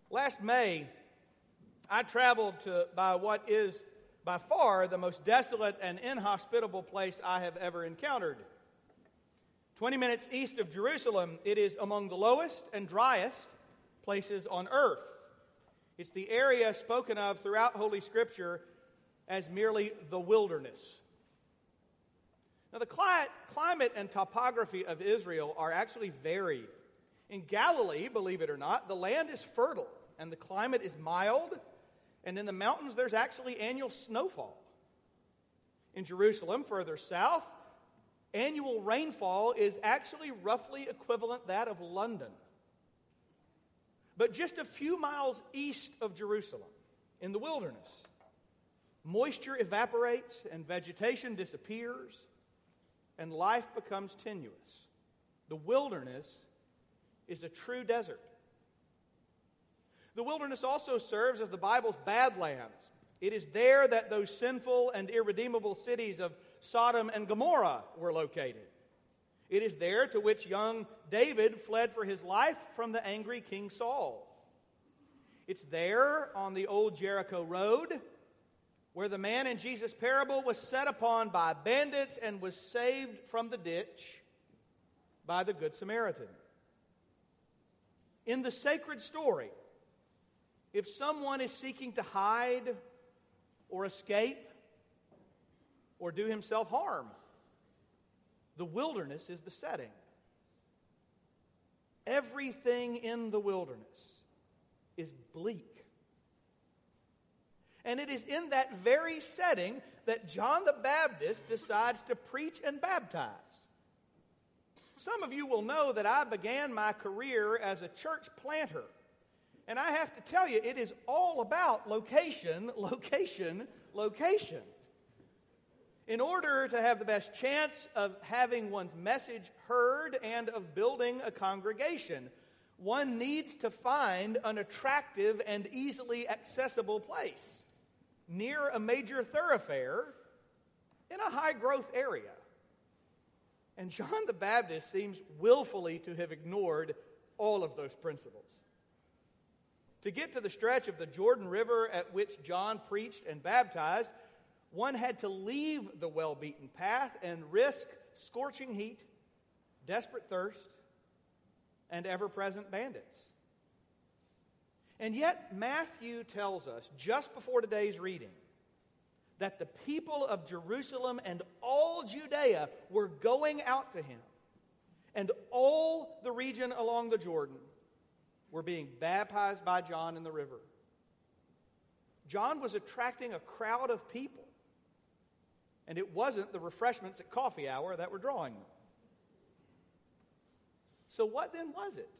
Last May, I traveled by what is by far the most desolate and inhospitable place I have ever encountered. 20 minutes east of Jerusalem, it is among the lowest and driest places on earth. It's the area spoken of throughout Holy Scripture as merely the wilderness. Now, the climate and topography of Israel are actually varied. In Galilee, believe it or not, the land is fertile and the climate is mild, and in the mountains there's actually annual snowfall. In Jerusalem, further south, annual rainfall is actually roughly equivalent that of London. But just a few miles east of Jerusalem, in the wilderness, moisture evaporates and vegetation disappears and life becomes tenuous. The wilderness is a true desert. The wilderness also serves as the Bible's badlands. It is there that those sinful and irredeemable cities of Sodom and Gomorrah were located. It is there to which young David fled for his life from the angry King Saul. It's there on the old Jericho road where the man in Jesus' parable was set upon by bandits and was saved from the ditch by the Good Samaritan. In the sacred story, if someone is seeking to hide or escape or do himself harm, the wilderness is the setting. Everything in the wilderness is bleak. And it is in that very setting that John the Baptist decides to preach and baptize. Some of you will know that I began my career as a church planter. And I have to tell you, it is all about location, location, location. In order to have the best chance of having one's message heard and of building a congregation, one needs to find an attractive and easily accessible place near a major thoroughfare in a high-growth area. And John the Baptist seems willfully to have ignored all of those principles. To get to the stretch of the Jordan River at which John preached and baptized, one had to leave the well-beaten path and risk scorching heat, desperate thirst, and ever-present bandits. And yet Matthew tells us, just before today's reading, that the people of Jerusalem and all Judea were going out to him, and all the region along the Jordan were being baptized by John in the river. John was attracting a crowd of people, and it wasn't the refreshments at coffee hour that were drawing them. So what then was it?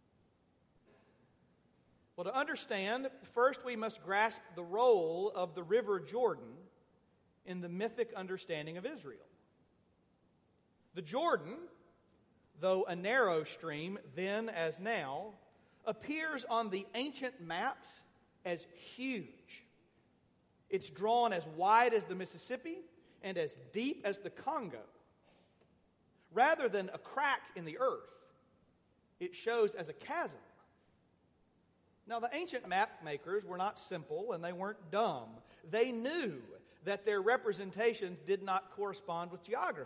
Well, to understand, first we must grasp the role of the river Jordan in the mythic understanding of Israel. The Jordan, though a narrow stream then as now, appears on the ancient maps as huge. It's drawn as wide as the Mississippi and as deep as the Congo. Rather than a crack in the earth, it shows as a chasm. Now, the ancient map makers were not simple and they weren't dumb. They knew that their representations did not correspond with geography.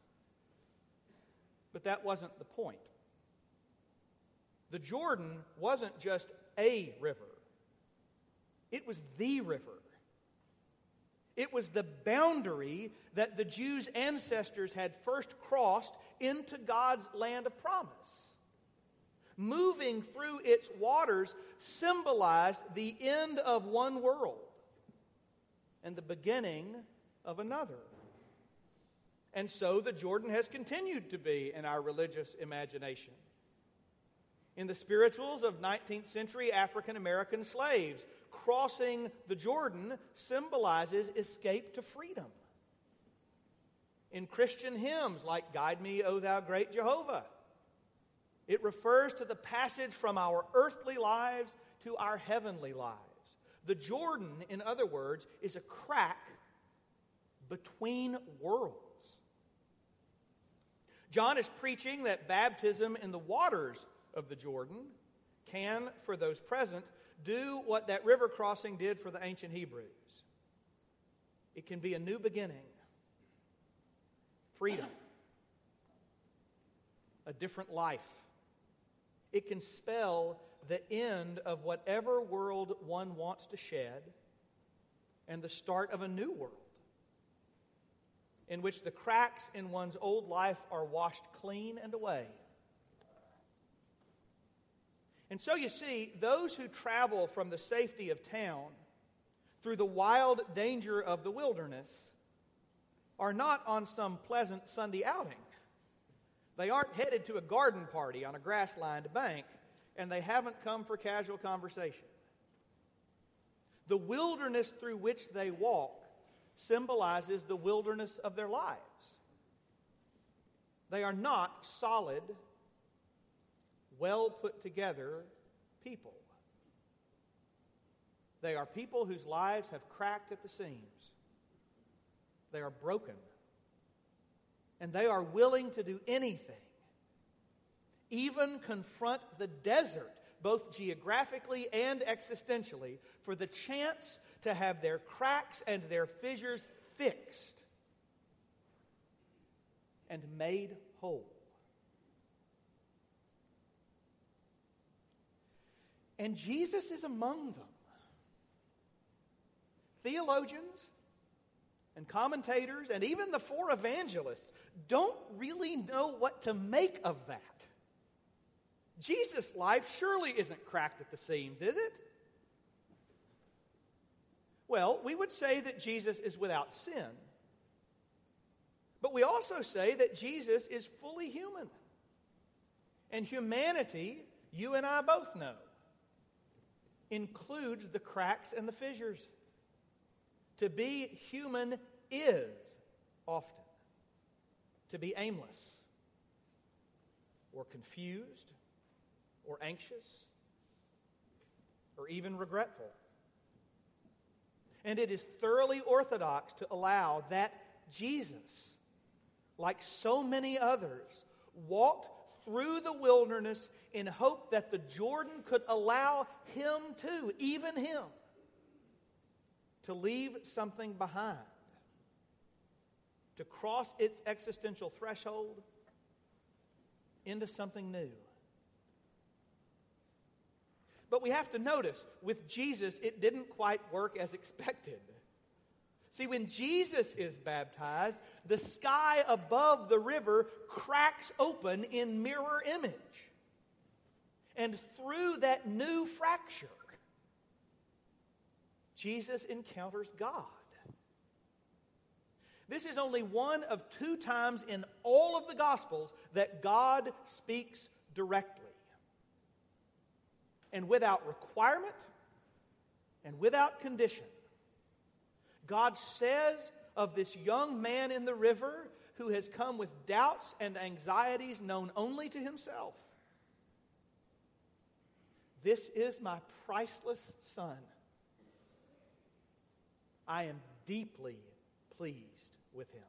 But that wasn't the point. The Jordan wasn't just a river. It was the river. It was the boundary that the Jews' ancestors had first crossed into God's land of promise. Moving through its waters symbolized the end of one world and the beginning of another. And so the Jordan has continued to be in our religious imagination. In the spirituals of 19th century African American slaves, crossing the Jordan symbolizes escape to freedom. In Christian hymns like "Guide Me, O Thou Great Jehovah," it refers to the passage from our earthly lives to our heavenly lives. The Jordan, in other words, is a crack between worlds. John is preaching that baptism in the waters of the Jordan can, for those present, do what that river crossing did for the ancient Hebrews. It can be a new beginning, freedom, a different life. It can spell the end of whatever world one wants to shed and the start of a new world in which the cracks in one's old life are washed clean and away. And so you see, those who travel from the safety of town through the wild danger of the wilderness are not on some pleasant Sunday outing. They aren't headed to a garden party on a grass-lined bank, and they haven't come for casual conversation. The wilderness through which they walk symbolizes the wilderness of their lives. They are not solid, well put together people. They are people whose lives have cracked at the seams. They are broken. And they are willing to do anything, even confront the desert, both geographically and existentially, for the chance to have their cracks and their fissures fixed and made whole. And Jesus is among them. Theologians and commentators and even the four evangelists don't really know what to make of that. Jesus' life surely isn't cracked at the seams, is it? Well, we would say that Jesus is without sin. But we also say that Jesus is fully human. And humanity, you and I both know, includes the cracks and the fissures. To be human is often to be aimless or confused or anxious or even regretful. And it is thoroughly orthodox to allow that Jesus, like so many others, walked through the wilderness in hope that the Jordan could allow him too, even him, to leave something behind, to cross its existential threshold into something new. But we have to notice, with Jesus, it didn't quite work as expected. See, when Jesus is baptized, the sky above the river cracks open in mirror image. And through that new fracture, Jesus encounters God. This is only one of 2 times in all of the Gospels that God speaks directly. And without requirement and without condition. God says of this young man in the river who has come with doubts and anxieties known only to himself, "This is my priceless son. I am deeply pleased with him."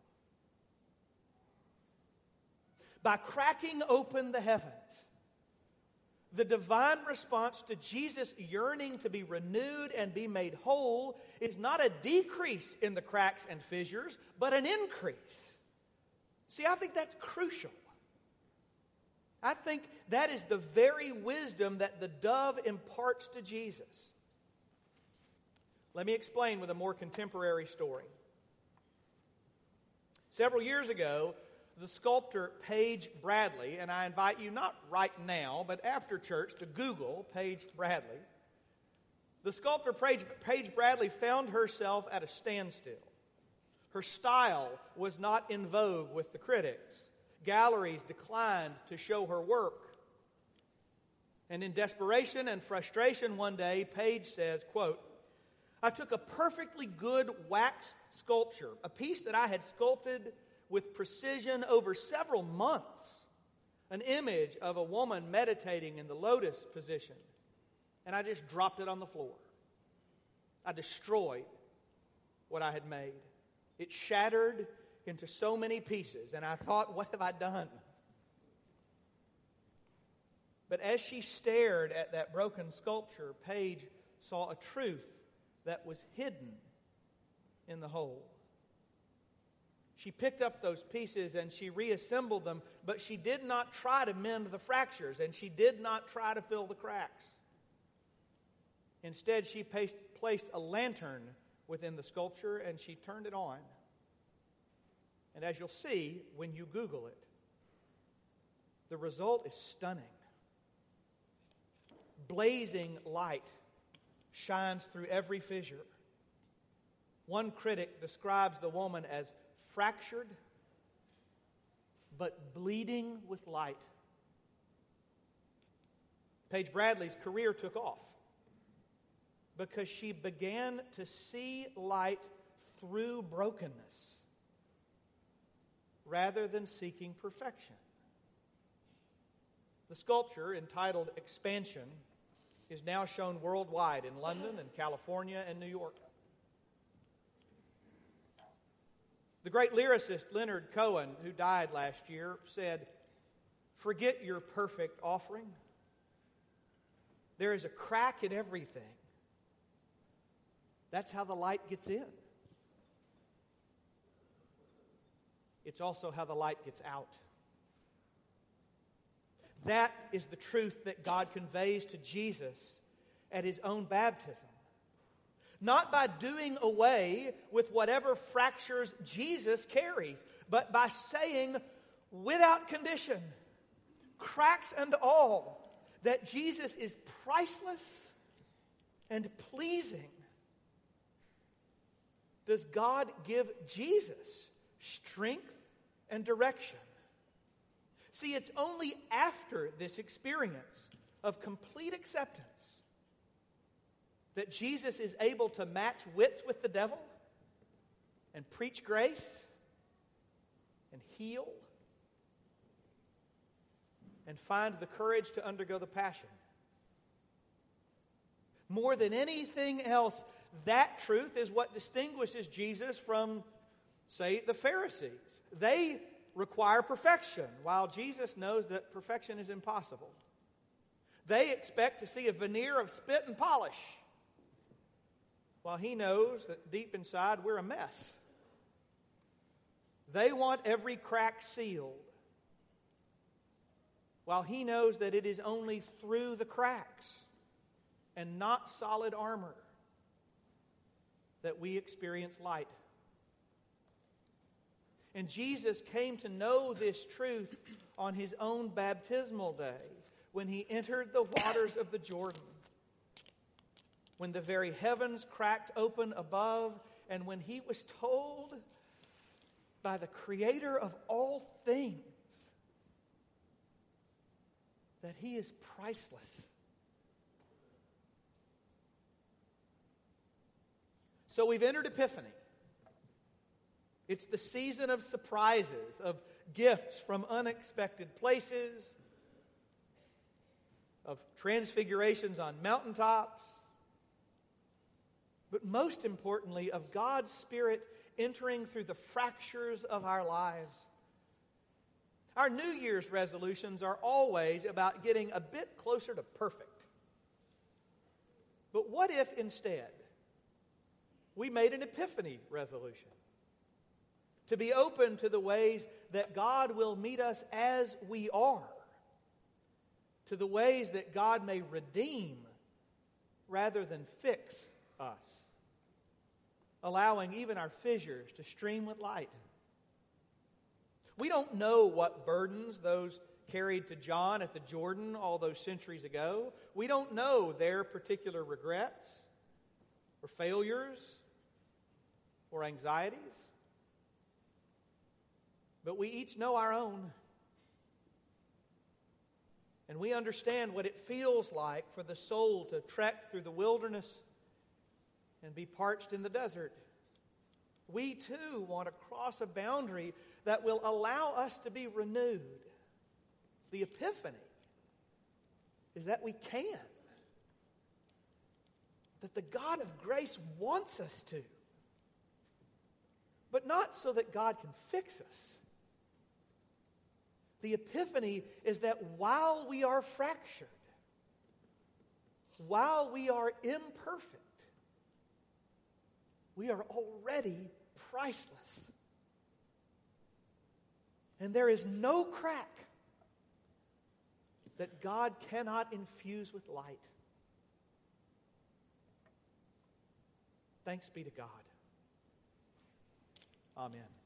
By cracking open the heavens, the divine response to Jesus' yearning to be renewed and be made whole is not a decrease in the cracks and fissures, but an increase. See, I think that's crucial. I think that is the very wisdom that the dove imparts to Jesus. Let me explain with a more contemporary story. Several years ago, the sculptor Paige Bradley, and I invite you not right now, but after church, to Google Paige Bradley. The sculptor Paige Bradley found herself at a standstill. Her style was not in vogue with the critics. Galleries declined to show her work. And in desperation and frustration one day, Paige says, quote, "I took a perfectly good wax sculpture, a piece that I had sculpted with precision over several months, an image of a woman meditating in the lotus position, and I just dropped it on the floor. I destroyed what I had made. It shattered into so many pieces, and I thought, what have I done?" But as she stared at that broken sculpture, Paige saw a truth that was hidden in the whole. She picked up those pieces and she reassembled them, but she did not try to mend the fractures, and she did not try to fill the cracks. Instead, she placed a lantern within the sculpture and she turned it on. And as you'll see when you Google it, the result is stunning. Blazing light shines through every fissure. One critic describes the woman as fractured but bleeding with light. Paige Bradley's career took off because she began to see light through brokenness rather than seeking perfection. The sculpture, entitled Expansion, is now shown worldwide in London and California and New York. The great lyricist Leonard Cohen, who died last year, said, "Forget your perfect offering. There is a crack in everything. That's how the light gets in. It's also how the light gets out." That is the truth that God conveys to Jesus at his own baptism. Not by doing away with whatever fractures Jesus carries, but by saying without condition, cracks and all, that Jesus is priceless and pleasing. Does God give Jesus strength and direction? See, it's only after this experience of complete acceptance that Jesus is able to match wits with the devil and preach grace and heal and find the courage to undergo the passion. More than anything else, that truth is what distinguishes Jesus from, say, the Pharisees. They require perfection, while Jesus knows that perfection is impossible. They expect to see a veneer of spit and polish, while he knows that deep inside we're a mess. They want every crack sealed, while he knows that it is only through the cracks and not solid armor that we experience light. And Jesus came to know this truth on his own baptismal day when he entered the waters of the Jordan, when the very heavens cracked open above, and when he was told by the Creator of all things that he is priceless. So we've entered Epiphany. It's the season of surprises, of gifts from unexpected places, of transfigurations on mountaintops, but most importantly, of God's Spirit entering through the fractures of our lives. Our New Year's resolutions are always about getting a bit closer to perfect. But what if instead we made an Epiphany resolution? To be open to the ways that God will meet us as we are. To the ways that God may redeem rather than fix us. Allowing even our fissures to stream with light. We don't know what burdens those carried to John at the Jordan all those centuries ago. We don't know their particular regrets or failures or anxieties. But we each know our own. And we understand what it feels like for the soul to trek through the wilderness and be parched in the desert. We too want to cross a boundary that will allow us to be renewed. The Epiphany is that we can. That the God of grace wants us to. But not so that God can fix us, The epiphany is that while we are fractured, while we are imperfect, we are already priceless. And there is no crack that God cannot infuse with light. Thanks be to God. Amen.